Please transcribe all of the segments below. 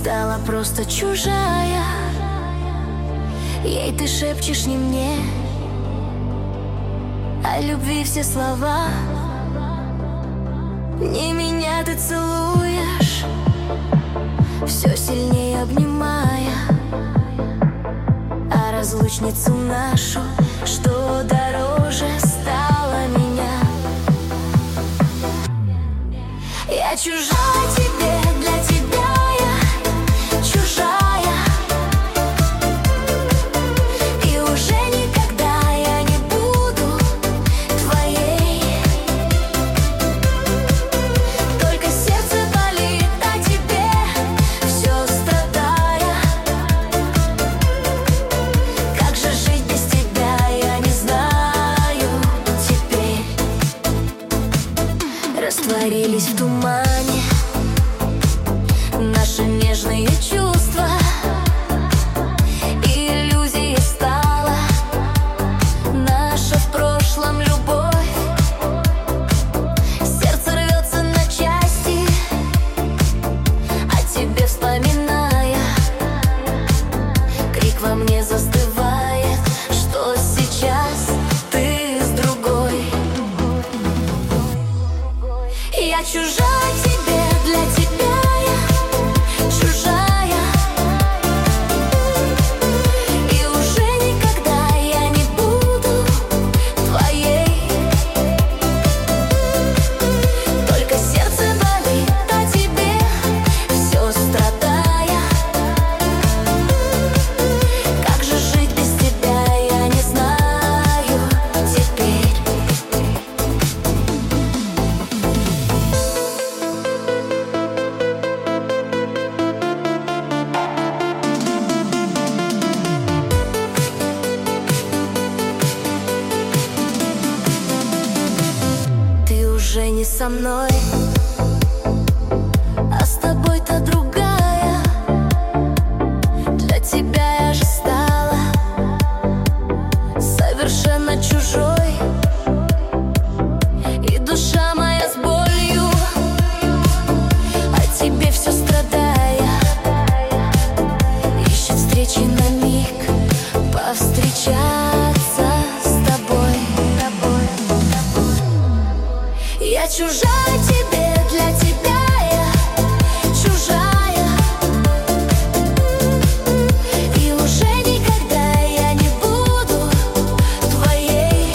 стала просто чужая. Ей ты шепчешь не мне, о любви все слова. Не меня ты целуешь, все сильнее обнимая, а разлучницу нашу, что дороже стала меня. Я чужая тебе, для тебя я чужая, и уже никогда я не буду твоей. Только сердце болит о тебе, все страдая. Как же жить без тебя, я не знаю теперь. Растворились в тумане наши нежные чувства, иллюзией стала наша в прошлом любовь. Сердце рвется на части, о тебе вспоминая, крик во мне застывает, что сейчас ты с другой. Я чужая тебе, для тебя я чужая, и уже никогда я не буду твоей. Только сердце болит о тебе, все страдая. Как же жить без тебя, я не знаю теперь. Ты уже не со мной, а с тобой-то другая. Для тебя я же стала совершенно чужой, и душа моя с болью о тебе все страдая, ищет встречи на миг повстречаться с тобой. Я чужая тебе, для тебя я чужая, и уже никогда я не буду твоей.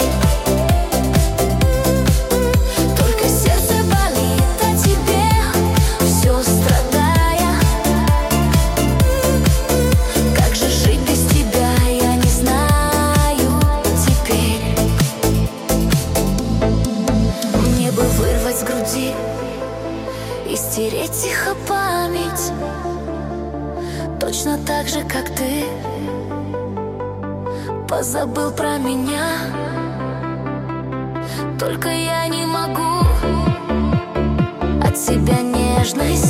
Только сердце болит о тебе, все страдая. Как же жить без тебя, я не знаю теперь. Мне бы вырвать с груди и стереть тихо память, точно так же, как ты позабыл про меня. Только я не могу от себя нежность